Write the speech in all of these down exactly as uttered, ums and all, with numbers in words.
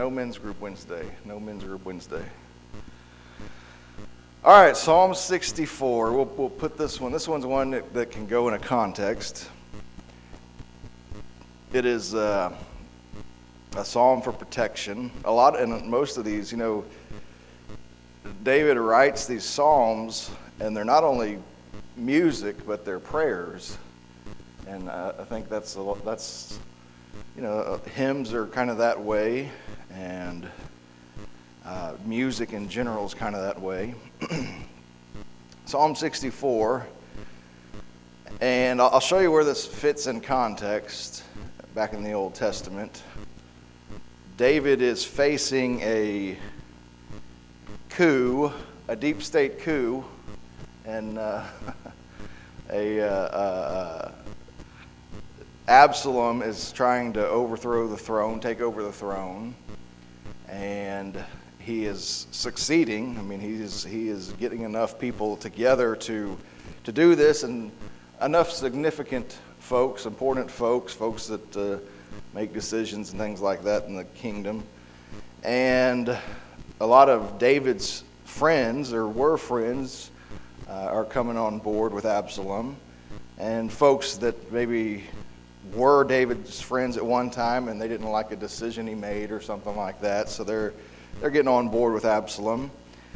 No men's group Wednesday. No men's group Wednesday. All right, Psalm sixty-four. We'll, we'll put this one. This one's one that, that can go in a context. It is uh, a psalm for protection. A lot, and most of these, you know, David writes these psalms, and they're not only music, but they're prayers. And uh, I think that's a, that's you know, hymns are kind of that way, and uh, music in general is kind of that way. Psalm sixty-four, and I'll show you where this fits in context. Back in the Old Testament, David is facing a coup, a deep state coup, and uh, a uh, uh, Absalom is trying to overthrow the throne, take over the throne, and he is succeeding. I mean, he is he is getting enough people together to to do this, and enough significant folks, important folks, folks that uh, make decisions and things like that in the kingdom. And a lot of David's friends, or were friends, uh, are coming on board with Absalom. And folks that maybe were David's friends at one time and they didn't like a decision he made or something like that. So they're they're getting on board with Absalom.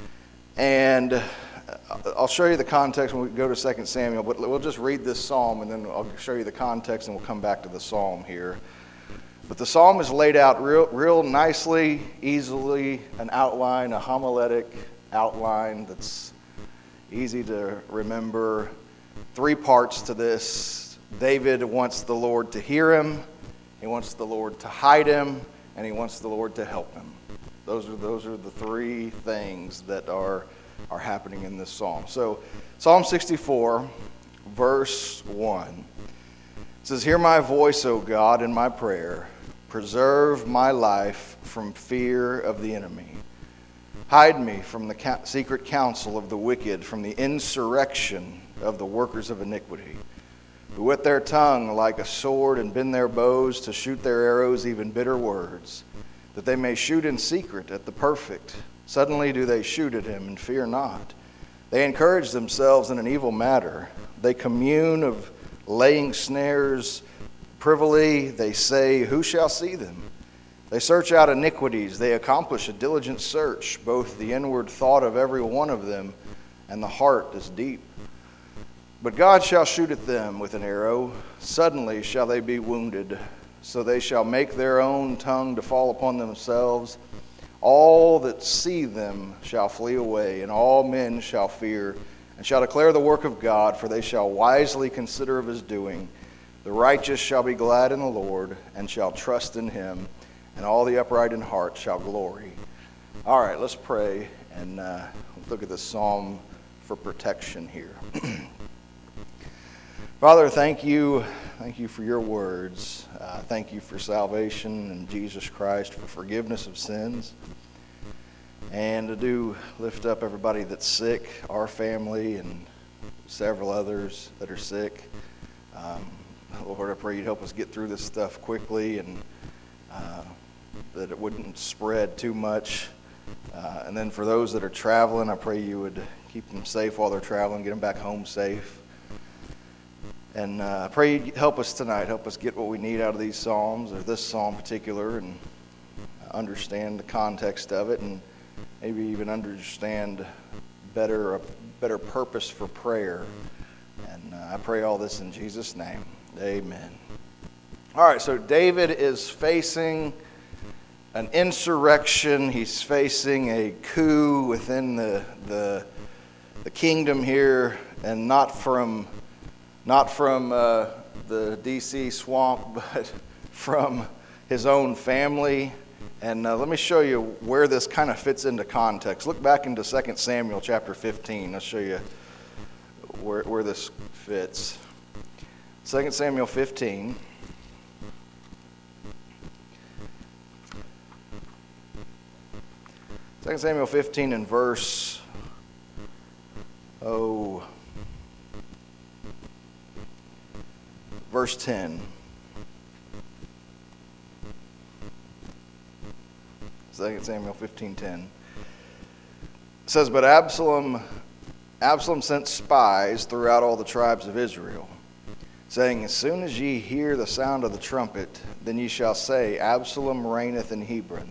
And I'll show you the context when we go to Second Samuel, but we'll just read this psalm and then I'll show you the context and we'll come back to the psalm here. But the psalm is laid out real, real nicely, easily, an outline, a homiletic outline that's easy to remember. Three parts to this. David wants the Lord to hear him, he wants the Lord to hide him, and he wants the Lord to help him. Those are those are the three things that are are happening in this psalm. So Psalm sixty-four, verse one. It says, "Hear my voice, O God, in my prayer. Preserve my life from fear of the enemy. Hide me from the secret counsel of the wicked, from the insurrection of the workers of iniquity, who whet their tongue like a sword and bend their bows to shoot their arrows, even bitter words, that they may shoot in secret at the perfect. Suddenly do they shoot at him and fear not. They encourage themselves in an evil matter. They commune of laying snares privily. They say, who shall see them? They search out iniquities. They accomplish a diligent search. Both the inward thought of every one of them and the heart is deep. But God shall shoot at them with an arrow. Suddenly shall they be wounded. So they shall make their own tongue to fall upon themselves. All that see them shall flee away, and all men shall fear, and shall declare the work of God, for they shall wisely consider of his doing. The righteous shall be glad in the Lord, and shall trust in him, and all the upright in heart shall glory." All right, let's pray and uh, look at this psalm for protection here. Father, thank you. Thank you for your words. Uh, thank you for salvation in Jesus Christ, for forgiveness of sins. And to do lift up everybody that's sick, our family and several others that are sick. Um, Lord, I pray you'd help us get through this stuff quickly, and uh, that it wouldn't spread too much. Uh, and then for those that are traveling, I pray you would keep them safe while they're traveling, get them back home safe. And uh, I pray you'd help us tonight, help us get what we need out of these psalms, or this psalm in particular, and understand the context of it, and maybe even understand better a better purpose for prayer. And uh, I pray all this in Jesus' name. Amen. All right, so David is facing an insurrection. He's facing a coup within the the, the kingdom here, and not from not from uh, the D C swamp, but from his own family. And uh, let me show you where this kind of fits into context. Look back into Second Samuel chapter fifteen. I'll show you where, where this fits. Second Samuel fifteen. Second Samuel fifteen and verse, oh, verse ten. Second Samuel fifteen ten. It says, but Absalom, Absalom sent spies throughout all the tribes of Israel, saying, as soon as ye hear the sound of the trumpet, then ye shall say, Absalom reigneth in Hebron.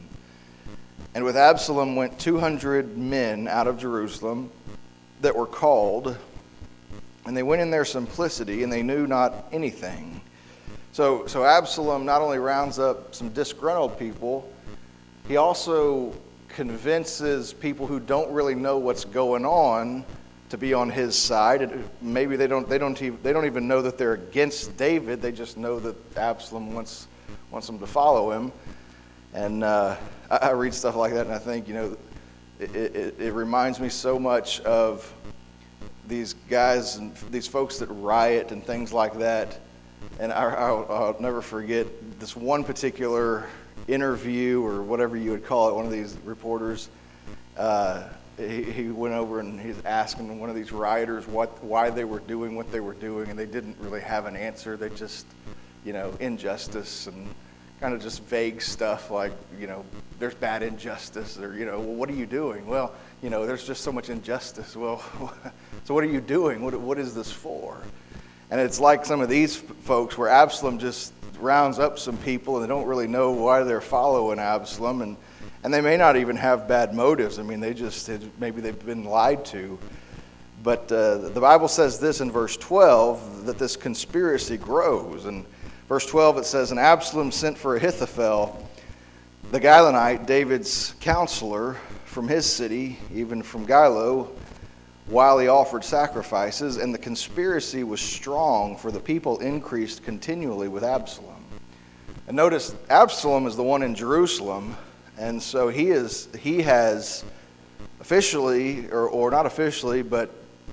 And with Absalom went two hundred men out of Jerusalem that were called, and they went in their simplicity, and they knew not anything. So, so Absalom not only rounds up some disgruntled people, he also convinces people who don't really know what's going on to be on his side. Maybe they don't they don't even, they don't even know that they're against David. They just know that Absalom wants wants them to follow him. And uh, I, I read stuff like that, and I think, you know, it, it, it reminds me so much of these guys and these folks that riot and things like that. And I, I'll, I'll never forget this one particular interview, or whatever you would call it. One of these reporters, uh, he, he went over and he's asking one of these rioters what why they were doing what they were doing, and they didn't really have an answer. They just, you know, injustice and kind of just vague stuff like, you know, there's bad injustice, or, you know, well, what are you doing? Well, you know, there's just so much injustice. Well, so what are you doing? What what is this for? And it's like some of these folks where Absalom just rounds up some people and they don't really know why they're following Absalom, and, and they may not even have bad motives. I mean, they just, maybe they've been lied to. But uh, the Bible says this in verse twelve, that this conspiracy grows. And verse twelve, it says, and Absalom sent for Ahithophel, the Gilonite, David's counselor, from his city, even from Gilo, while he offered sacrifices, and the conspiracy was strong, for the people increased continually with Absalom. And notice, Absalom is the one in Jerusalem, and so he is he has officially, or, or not officially, but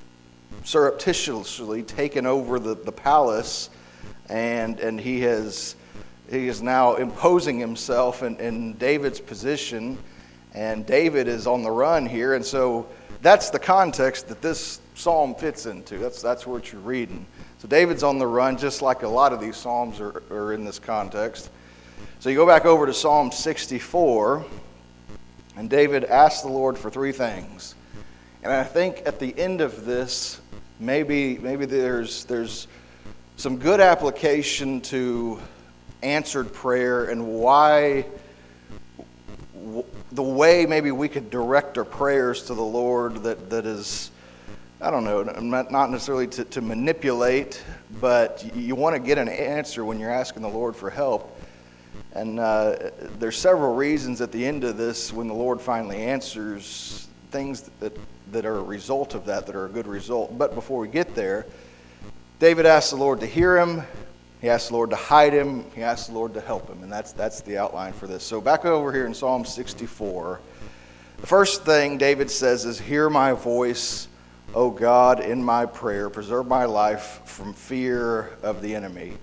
surreptitiously taken over the, the palace, and and he has he is now imposing himself in, in David's position, and David is on the run here, and so that's the context that this psalm fits into. That's that's what you're reading. So David's on the run, just like a lot of these psalms are, are in this context. So you go back over to Psalm sixty-four, and David asked the Lord for three things. And I think at the end of this, maybe maybe there's there's some good application to answered prayer, and why the way maybe we could direct our prayers to the Lord that, that is, I don't know, not necessarily to, to manipulate, but you want to get an answer when you're asking the Lord for help. And uh, there's several reasons at the end of this, when the Lord finally answers, things that, that are a result of that, that are a good result. But before we get there, David asked the Lord to hear him. He asked the Lord to hide him. He asked the Lord to help him. And that's that's the outline for this. So back over here in Psalm sixty-four, the first thing David says is, hear my voice, O God, in my prayer. Preserve my life from fear of the enemy.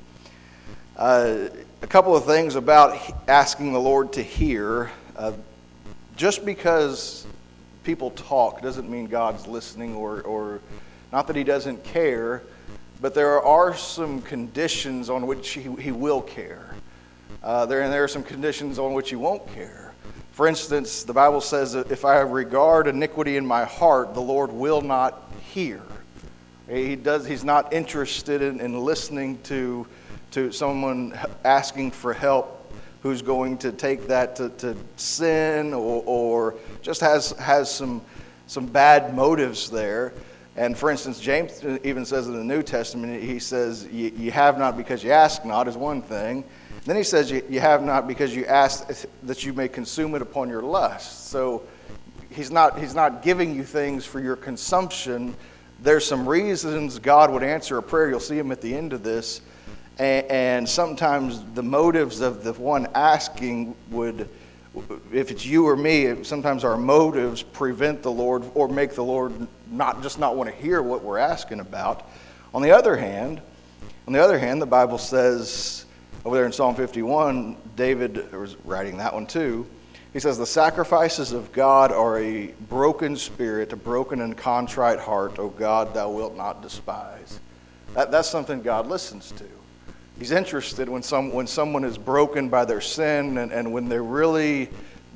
Uh, a couple of things about asking the Lord to hear. Uh, just because people talk doesn't mean God's listening, or, or not that he doesn't care. But there are some conditions on which he, he will care. Uh, there, and there are some conditions on which he won't care. For instance, the Bible says that if I regard iniquity in my heart, the Lord will not hear. He does. He's not interested in, in listening to, to someone asking for help who's going to take that to, to sin, or, or just has has some some bad motives there. And for instance, James even says in the New Testament, he says, you have not because you ask not, is one thing. Then he says, you have not because you ask that you may consume it upon your lust. So he's not, he's not giving you things for your consumption. There's some reasons God would answer a prayer. You'll see him at the end of this. And, and sometimes the motives of the one asking would, if it's you or me, sometimes our motives prevent the Lord, or make the Lord not just not want to hear what we're asking about. On the other hand, on the other hand, the Bible says over there in Psalm fifty-one, David was writing that one too. He says, the sacrifices of God are a broken spirit, a broken and contrite heart, O God, thou wilt not despise. That, that's something God listens to. He's interested when some when someone is broken by their sin, and, and when they're really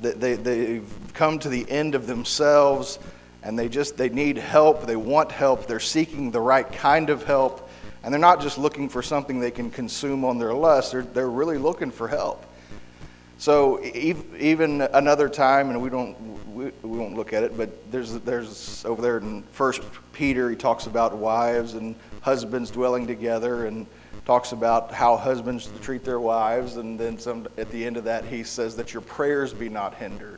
They, they've come to the end of themselves, and they just, they need help. They want help. They're seeking the right kind of help. And they're not just looking for something they can consume on their lust. They're, they're really looking for help. So even another time, and we don't we, we won't look at it, but there's there's over there in First Peter, he talks about wives and husbands dwelling together, and talks about how husbands treat their wives, and then some at the end of that he says that your prayers be not hindered.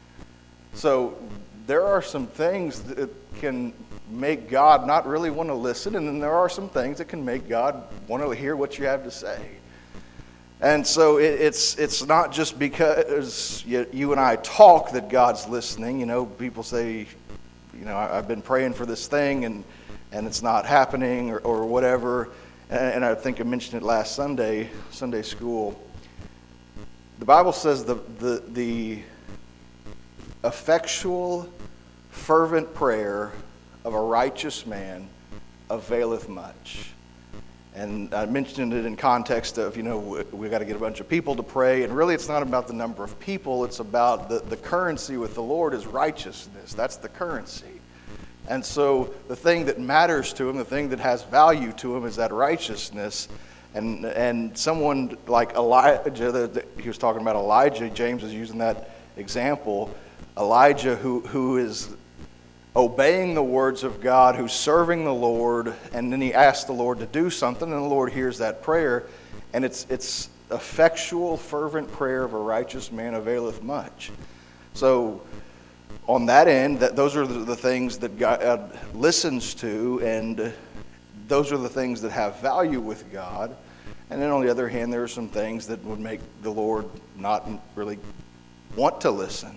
So there are some things that can make God not really want to listen, and then there are some things that can make God want to hear what you have to say. And so it, it's it's not just because you, you and I talk that God's listening. You know, people say, you know, I, I've been praying for this thing, and and it's not happening, or, or whatever. And, and I think I mentioned it last Sunday, Sunday school. The Bible says the the the effectual, fervent prayer of a righteous man availeth much. And I mentioned it in context of, you know, we, we got to get a bunch of people to pray. And really, it's not about the number of people. It's about the, the currency with the Lord is righteousness. That's the currency. And so the thing that matters to him, the thing that has value to him is that righteousness. And and someone like Elijah, the, the, he was talking about Elijah. James is using that example. Elijah, who who is obeying the words of God, who's serving the Lord, and then he asks the Lord to do something, and the Lord hears that prayer, and it's it's effectual, fervent prayer of a righteous man availeth much. So on that end, that those are the, the things that God listens to, and those are the things that have value with God. And then on the other hand, there are some things that would make the Lord not really want to listen.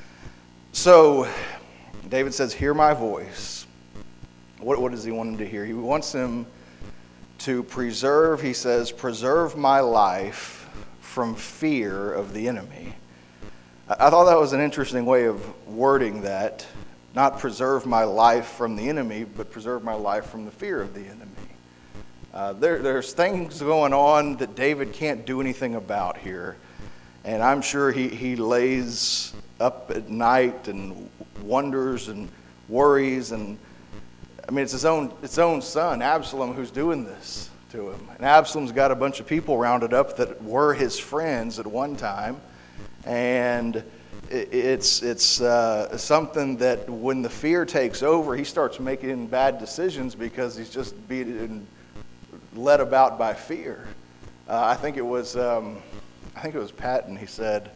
So David says, hear my voice. What, what does he want him to hear? He wants him to preserve, he says, preserve my life from fear of the enemy. I, I thought that was an interesting way of wording that. Not preserve my life from the enemy, but preserve my life from the fear of the enemy. Uh, there, there's things going on that David can't do anything about here. And I'm sure he, he lays up at night and wonders and worries, and I mean it's his own his own son Absalom who's doing this to him. And Absalom's got a bunch of people rounded up that were his friends at one time, and it, it's it's uh, something that when the fear takes over, he starts making bad decisions because he's just being led about by fear. Uh, I think it was um, I think it was Patton. He said.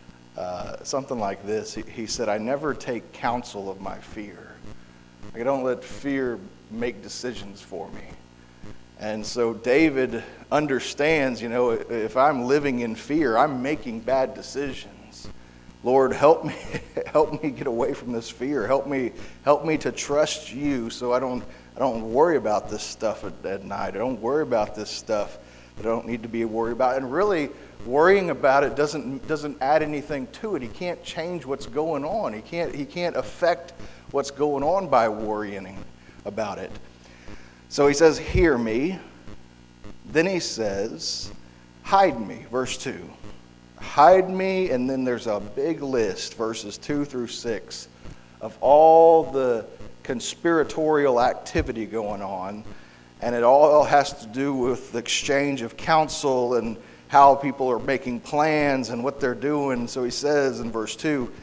Uh, something like this. He, he said, I never take counsel of my fear. I don't let fear make decisions for me. And so David understands, you know, if I'm living in fear, I'm making bad decisions. Lord, help me, help me get away from this fear. Help me, help me to trust you so I don't, I don't worry about this stuff at, at night. I don't worry about this stuff that I don't need to be worried about. And really, worrying about it doesn't doesn't add anything to it. He can't change what's going on. He can't he can't affect what's going on by worrying about it. So he says, hear me. Then he says, hide me, verse two. Hide me, and then there's a big list, verses two through six, of all the conspiratorial activity going on. And it all has to do with the exchange of counsel and how people are making plans and what they're doing. So he says in verse two,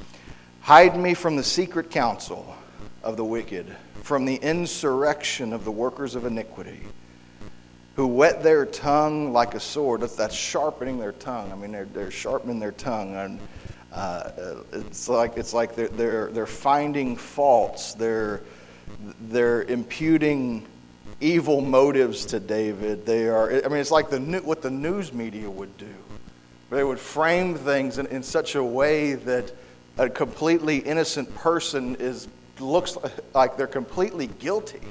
hide me from the secret counsel of the wicked, from the insurrection of the workers of iniquity, who whet their tongue like a sword. That's, that's sharpening their tongue. I mean, they're, they're sharpening their tongue. And uh, it's like it's like they're they're they're finding faults. They're they're imputing evil motives to David. They are, I mean, it's like the what the news media would do. They would frame things in, in such a way that a completely innocent person is looks like they're completely guilty.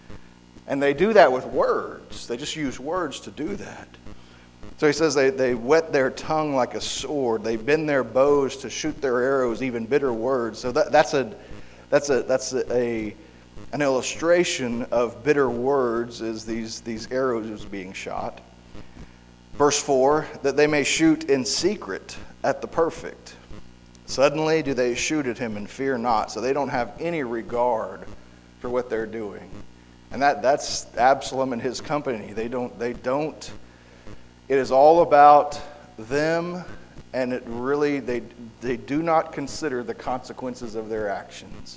And they do that with words. They just use words to do that. So he says they, they whet their tongue like a sword. They bend their bows to shoot their arrows, even bitter words. So that, that's a that's a that's a, a An illustration of bitter words is these, these arrows being shot. Verse four, that they may shoot in secret at the perfect. Suddenly do they shoot at him and fear not. So they don't have any regard for what they're doing. And that, that's Absalom and his company. They don't, they don't, it is all about them, and it really, they, they do not consider the consequences of their actions.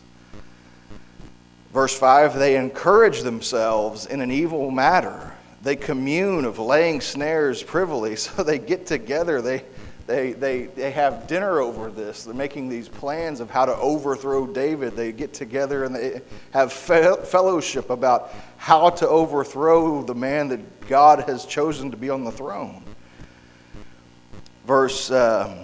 Verse five, they encourage themselves in an evil matter. They commune of laying snares privily. So they get together, they, they, they, they have dinner over this. They're making these plans of how to overthrow David. They get together and they have fe- fellowship about how to overthrow the man that God has chosen to be on the throne. Verse, um,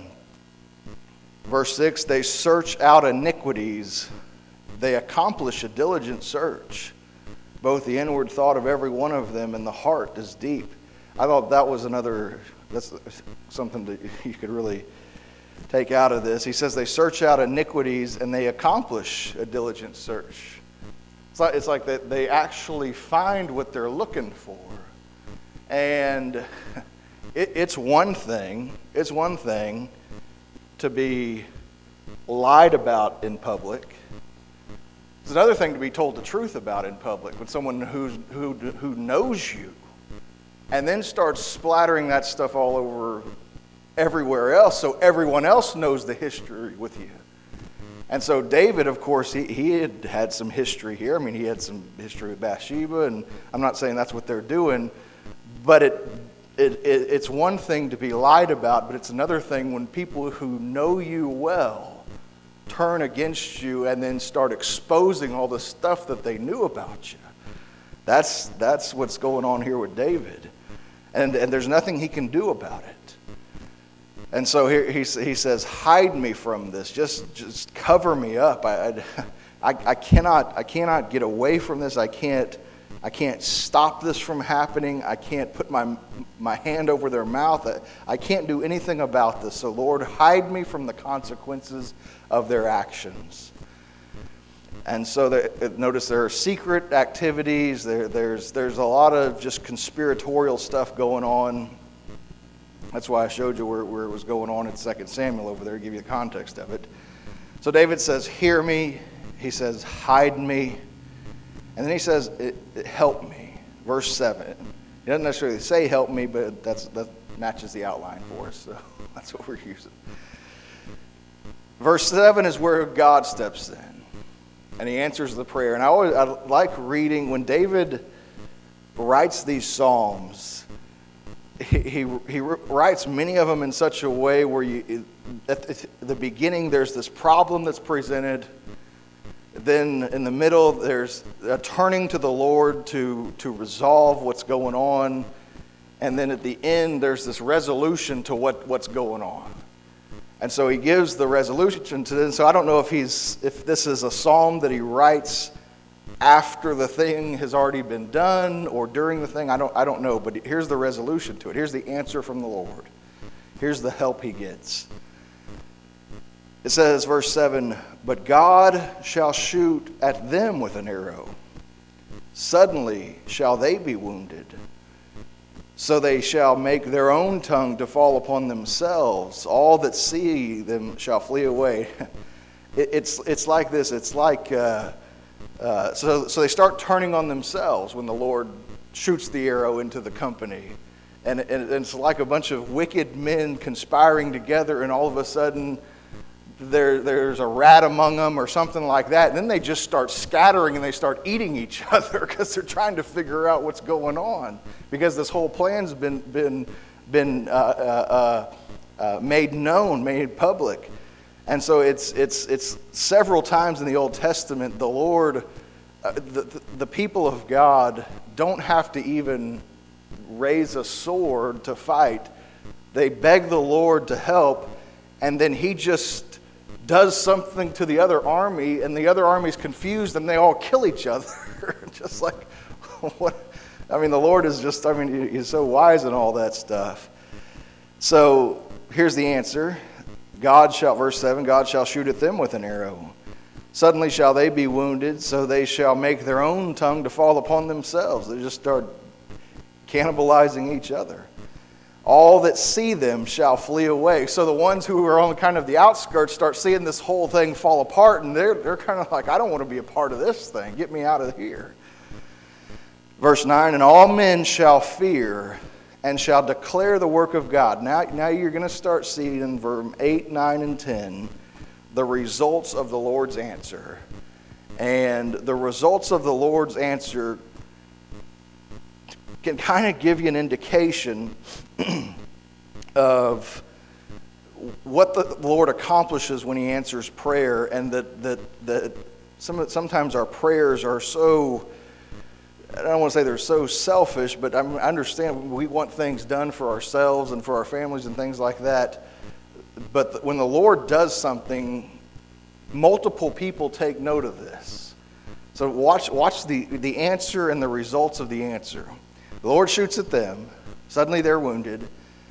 verse six, they search out iniquities. They accomplish a diligent search. Both the inward thought of every one of them and the heart is deep. I thought that was another, that's something that you could really take out of this. He says they search out iniquities and they accomplish a diligent search. It's like, it's like they, they actually find what they're looking for. And it, it's one thing, it's one thing to be lied about in public. It's another thing to be told the truth about in public with someone who's, who, who knows you and then starts splattering that stuff all over everywhere else so everyone else knows the history with you. And so David, of course, he, he had had some history here. I mean, he had some history with Bathsheba, and I'm not saying that's what they're doing, but it, it, it it's one thing to be lied about, but it's another thing when people who know you well turn against you and then start exposing all the stuff that they knew about you. That's that's what's going on here with David. And and there's nothing he can do about it. And so here he, he says, hide me from this. Just just cover me up. I, I, I cannot I cannot get away from this. I can't I can't stop this from happening. I can't put my my hand over their mouth. I, I can't do anything about this. So Lord, hide me from the consequences of their actions. And so there, notice there are secret activities. There, there's there's a lot of just conspiratorial stuff going on. That's why I showed you where, where it was going on in Second Samuel over there to give you the context of it. So David says, hear me. He says, hide me. And then he says, it, it, help me. Verse seven. He doesn't necessarily say help me, but that's, that matches the outline for us. So that's what we're using. Verse seven is where God steps in. And he answers the prayer. And I always I like reading, when David writes these psalms, he, he, he writes many of them in such a way where you, at the beginning there's this problem that's presented. Then in the middle, there's a turning to the Lord to, to resolve what's going on. And then at the end, there's this resolution to what, what's going on. And so he gives the resolution to this. So I don't know if he's if this is a psalm that he writes after the thing has already been done or during the thing. I don't I don't know. But here's the resolution to it. Here's the answer from the Lord. Here's the help he gets. It says, verse seven, but God shall shoot at them with an arrow. Suddenly shall they be wounded. So they shall make their own tongue to fall upon themselves. All that see them shall flee away. It, it's it's like this. It's like, uh, uh, so, so they start turning on themselves when the Lord shoots the arrow into the company. And, and it's like a bunch of wicked men conspiring together, and all of a sudden, There, there's a rat among them or something like that. And then they just start scattering and they start eating each other because they're trying to figure out what's going on. Because this whole plan's been been been uh, uh, uh, made known, made public. And so it's it's it's several times in the Old Testament, the Lord, uh, the, the people of God don't have to even raise a sword to fight. They beg the Lord to help, and then he just does something to the other army, and the other army's confused, and they all kill each other. Just like, what? I mean, the Lord is just, I mean, he's so wise in all that stuff. So here's the answer. God shall, verse seven, God shall shoot at them with an arrow. Suddenly shall they be wounded, so they shall make their own tongue to fall upon themselves. They just start cannibalizing each other. all that see them shall flee away. So the ones who are on kind of the outskirts start seeing this whole thing fall apart, and they're, they're kind of like, I don't want to be a part of this thing. Get me out of here. Verse nine, and all men shall fear and shall declare the work of God. Now, now you're going to start seeing in verse eight, nine, and ten the results of the Lord's answer. And the results of the Lord's answer can kind of give you an indication of what the Lord accomplishes when He answers prayer, and that that that some sometimes our prayers are so, I don't want to say they're so selfish, but I understand we want things done for ourselves and for our families and things like that. But when the Lord does something, multiple people take note of this. So watch watch the, the answer and the results of the answer. The Lord shoots at them. Suddenly they're wounded.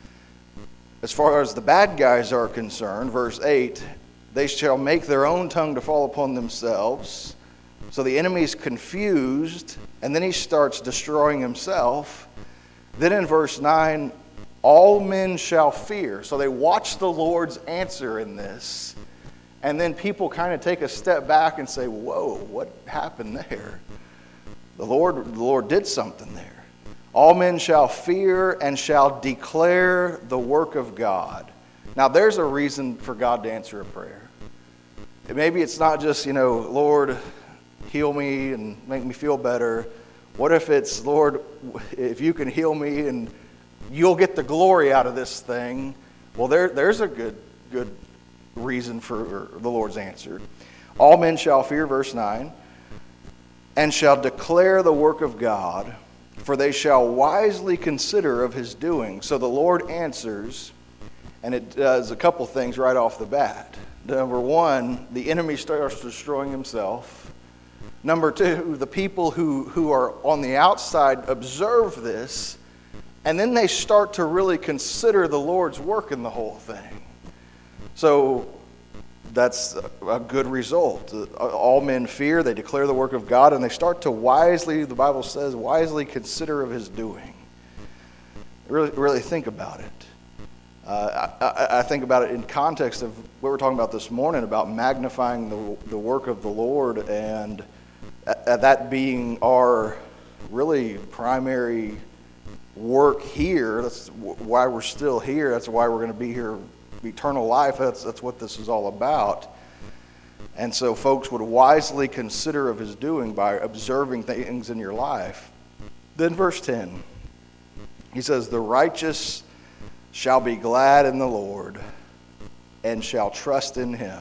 As far as the bad guys are concerned, verse eight, they shall make their own tongue to fall upon themselves. So the enemy's confused, and then he starts destroying himself. Then in verse nine, all men shall fear. So they watch the Lord's answer in this. And then people kind of take a step back and say, whoa, what happened there? The Lord, the Lord did something there. All men shall fear and shall declare the work of God. Now there's a reason for God to answer a prayer. Maybe it's not just, you know, Lord, heal me and make me feel better. What if it's, Lord, if you can heal me and you'll get the glory out of this thing? Well, there, there's a good, good reason for the Lord's answer. All men shall fear, verse nine, and shall declare the work of God, for they shall wisely consider of His doing. So the Lord answers, and it does a couple things right off the bat. Number one, the enemy starts destroying himself. Number two, the people who, who are on the outside observe this, and then they start to really consider the Lord's work in the whole thing. So that's a good result. All men fear, they declare the work of God, and they start to wisely, the Bible says, wisely consider of His doing. Really, really think about it. Uh, I, I think about it in context of what we're talking about this morning, about magnifying the, the work of the Lord, and that being our really primary work here. That's why we're still here. That's why we're going to be here. Eternal life, that's, that's what this is all about. And so folks would wisely consider of His doing by observing things in your life. Then verse ten, he says, the righteous shall be glad in the Lord and shall trust in Him.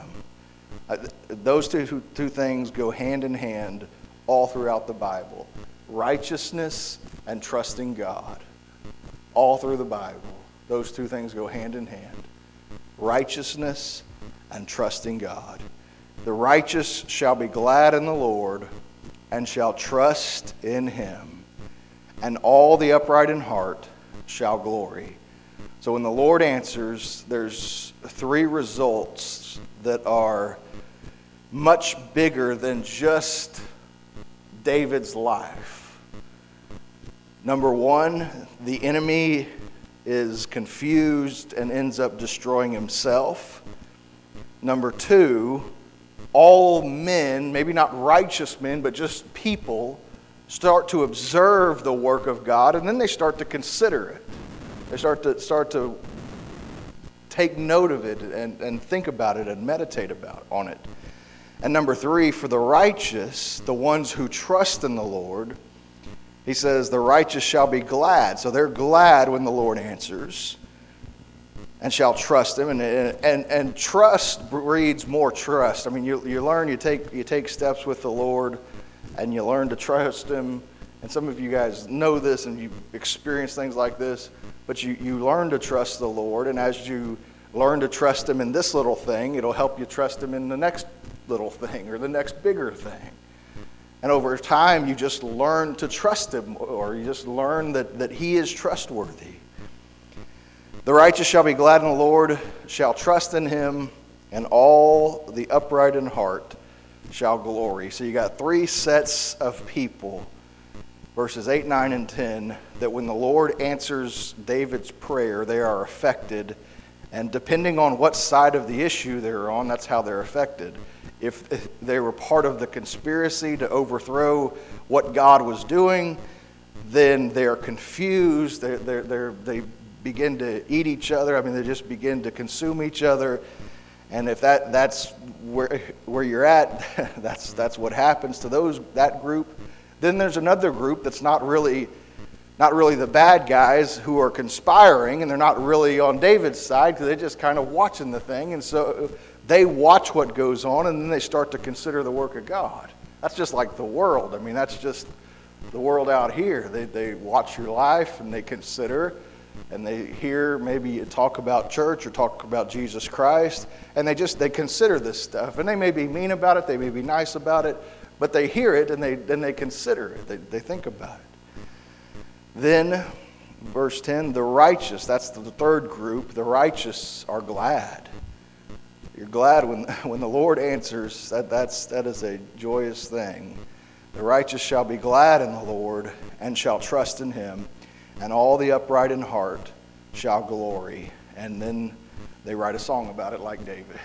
Those two, two things go hand in hand all throughout the Bible. Righteousness and trusting God. All through the Bible, those two things go hand in hand. Righteousness and trusting God. The righteous shall be glad in the Lord and shall trust in Him. And all the upright in heart shall glory. So when the Lord answers, there's three results that are much bigger than just David's life. Number one, the enemy is confused and ends up destroying himself. Number two, all men, maybe not righteous men, but just people, start to observe the work of God, and then they start to consider it. They start to start to take note of it and, and think about it and meditate about on it. And number three, for the righteous, the ones who trust in the Lord, he says, the righteous shall be glad. So they're glad when the Lord answers and shall trust Him. And, and, and trust breeds more trust. I mean, you, you learn, you take, you take steps with the Lord, and you learn to trust Him. And some of you guys know this, and you've experienced things like this. But you, you learn to trust the Lord. And as you learn to trust Him in this little thing, it'll help you trust Him in the next little thing or the next bigger thing. And over time, you just learn to trust Him, or you just learn that, that He is trustworthy. The righteous shall be glad in the Lord, shall trust in Him, and all the upright in heart shall glory. So you got three sets of people verses eight, nine, and ten, that when the Lord answers David's prayer, they are affected. And depending on what side of the issue they're on, that's how they're affected. If they were part of the conspiracy to overthrow what God was doing, then they're confused. They're, they're, they're, they begin to eat each other. I mean, they just begin to consume each other. And if that, that's where, where you're at, that's, that's what happens to those that group. Then there's another group that's not really not really the bad guys who are conspiring, and they're not really on David's side because they're just kind of watching the thing. And so they watch what goes on, and then they start to consider the work of God. That's just like the world. I mean, that's just the world out here. They they watch your life, and they consider, and they hear maybe you talk about church or talk about Jesus Christ, and they just they consider this stuff. And they may be mean about it, they may be nice about it, but they hear it, and they then they consider it. They they think about it. Then, verse ten, the righteous, that's the third group, the righteous are glad. You're glad when, when the Lord answers. That, that's, that is a joyous thing. The righteous shall be glad in the Lord and shall trust in him, and all the upright in heart shall glory. And then they write a song about it like David.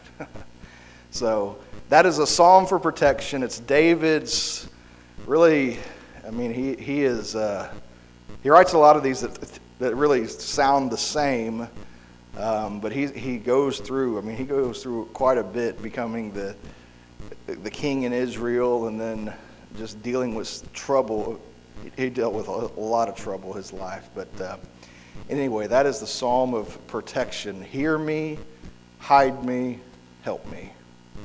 So that is a psalm for protection. It's David's, really, I mean, he, he is... Uh, He writes a lot of these that, that really sound the same, um, but he he goes through, I mean, he goes through quite a bit, becoming the the king in Israel, and then just dealing with trouble. He dealt with a, a lot of trouble in his life. But uh, anyway, that is the psalm of protection. Hear me, hide me, help me.